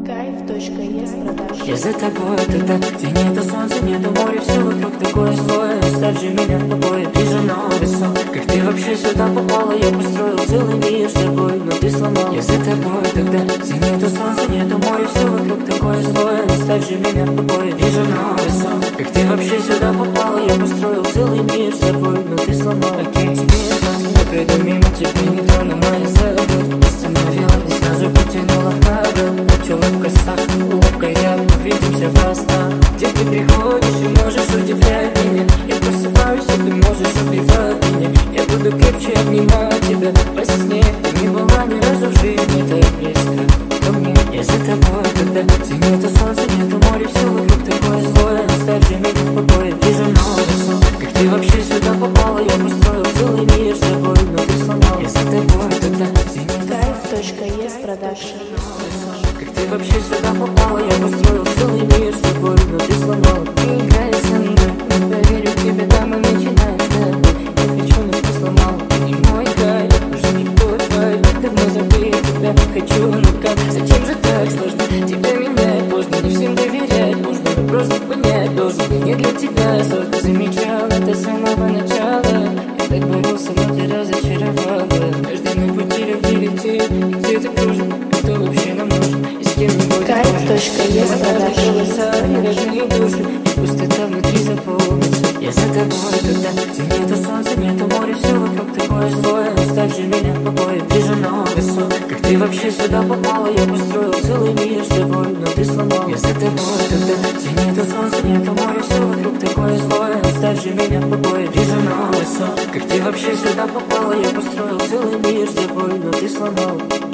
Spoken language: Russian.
Кайф.ес продаж. Я за тобой тогда, где нету солнца, нету моря, все вокруг такое злое. Оставь же меня в покое, вижу новый сон. Как ты вообще сюда попала, я построил целый мир с тобой, но ты сломал. Я за тобой тогда, где нету солнца, нету моря, все вокруг такое злое. Оставь же меня в покое, вижу новый сон. Как ты вообще сюда попала, я построил целый мир с тобой, но ты сломал. Окей, смешно, я приду мимо тебя, не трону мои забот. Остановилась, сразу потянула кабель. Начала в косах, улыбкой я увидимся в снах, где ты приходишь и можешь удивлять меня. Я просыпаюсь, и ты можешь убивать меня. Я буду крепче обнимать тебя во сне. Ты не была ни разу в жизни так близко ко мне. Я за тобой, когда где нету солнца, нету моря, все вокруг такое злое. Оставь же меня в покое, вижу новый сон. Как ты вообще сюда попала, я построил целый мир с тобой, но ты сломал. Я за тобой, когда где нету Кайф.ес продаж. как ты вообще сюда попала, я построил целый мир с тобой, но ты сломала. Ты играешь со мной, не поверю в тебя, там и начинаешь с тобой. Я хочу, но ты сломал, ты не мой кайф, уже не твой. Давно забыл тебя, хочу, но как? Зачем же так сложно? Тебя менять поздно, не всем доверять можно, но просто понять должен. Я не для тебя создан, замечал это с самого начала. Я так боролся, но ты разочаровала. Каждый мой пути любви летит, и где ты кружен? Что вообще нам нужно? И с кем не будет Кайф.ес продаж. голоса и родные души, и пустота внутри заполнится. Я за тобой тогда, где нету солнца, нету моря, все вокруг такое злое. Оставь же меня в покое, вижу новый сон. Как ты вообще сюда попала, я построил целый мир с тобой, но ты сломал. Я за тобой тогда, где нету солнца, нету моря, все вокруг такое злое. Оставь же меня в покое, вижу новый сон. Как ты вообще сюда попала, я построил целый мир с тобой, но ты сломал.